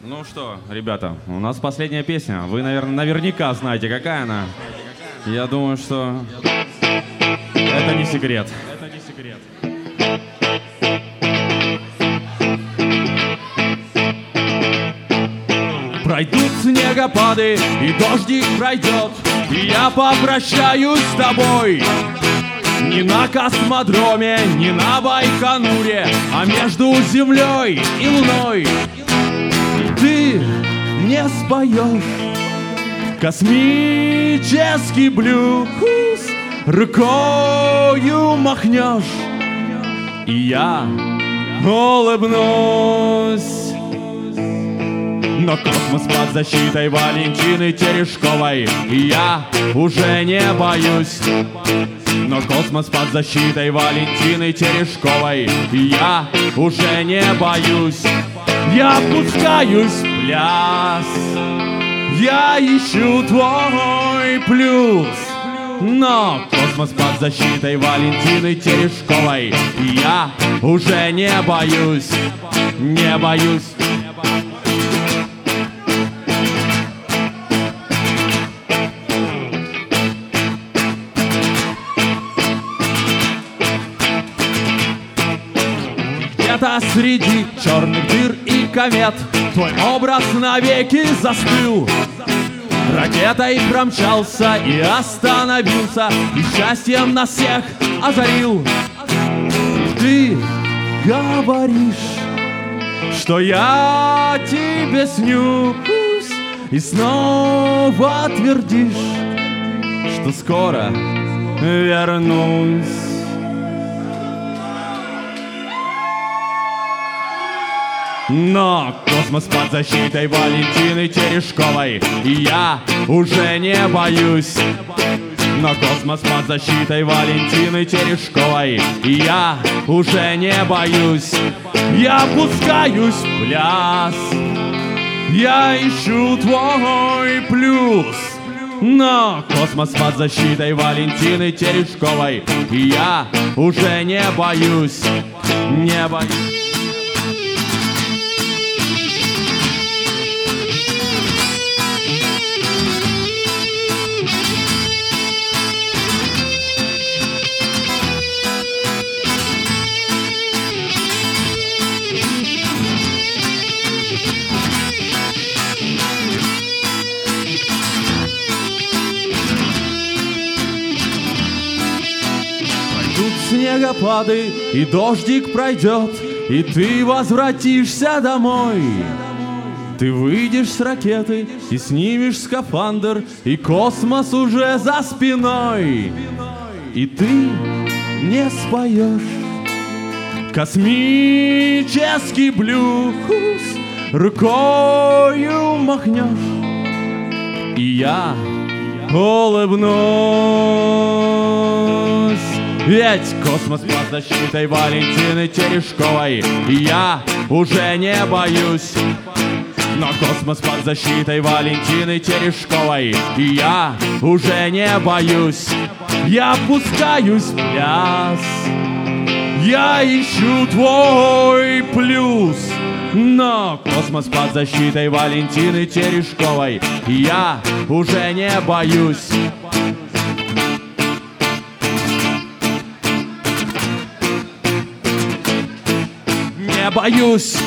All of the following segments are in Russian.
Ну что, ребята, у нас последняя песня. Вы, наверное, наверняка знаете, какая она. Я думаю, что это не секрет. Пройдут снегопады, и дождик пройдет, и я попрощаюсь с тобой. Не на космодроме, не на Байконуре, а между землей и луной. Ты мне споешь космический блюз, рукою махнешь, и я улыбнусь. Но космос под защитой Валентины Терешковой, и я уже не боюсь. Но космос под защитой Валентины Терешковой, и я уже не боюсь. Я пускаюсь в пляс, я ищу твой плюс. Но космос под защитой Валентины Терешковой, и я уже не боюсь, не боюсь. Где-то среди черных дыр и комет твой образ навеки застыл. Ракетой промчался и остановился, и счастьем нас всех озарил. Ты говоришь, что я тебе снюсь, и снова твердишь, что скоро вернусь. Но космос под защитой Валентины Терешковой, и я уже не боюсь. Но космос под защитой Валентины Терешковой, и я уже не боюсь. Я пускаюсь в пляс, я ищу твой плюс. Но космос под защитой Валентины Терешковой, и я уже не боюсь, не боюсь. Снегопады, и дождик пройдет, и ты возвратишься домой. Ты выйдешь с ракеты и снимешь скафандр, и космос уже за спиной. И ты не споешь космический блюз, рукою махнешь, и я улыбнусь. Ведь космос под защитой Валентины Терешковой, и я уже не боюсь. Но космос под защитой Валентины Терешковой, и я уже не боюсь. Я пускаюсь в пляс, я ищу твой плюс. Но космос под защитой Валентины Терешковой, и я уже не боюсь. Не боюсь.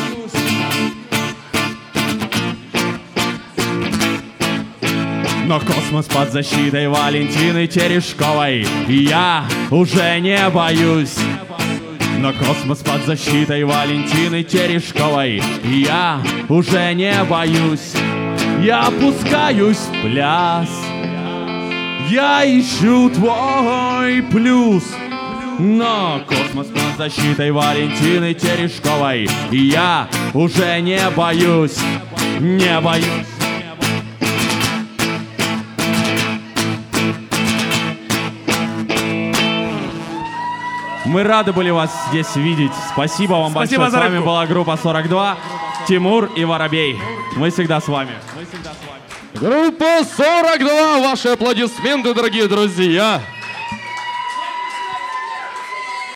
Но космос под защитой Валентины Терешковой, и я уже не боюсь. Но космос под защитой Валентины Терешковой, и я уже не боюсь. Я опускаюсь в пляс, я ищу твой плюс. Но космос под защитой Валентины Терешковой, и я уже не боюсь, не боюсь. Мы рады были вас здесь видеть. Спасибо вам большое. С вами была группа 42, Тимур и Воробей. Мы всегда с вами. Группа 42, ваши аплодисменты, дорогие друзья.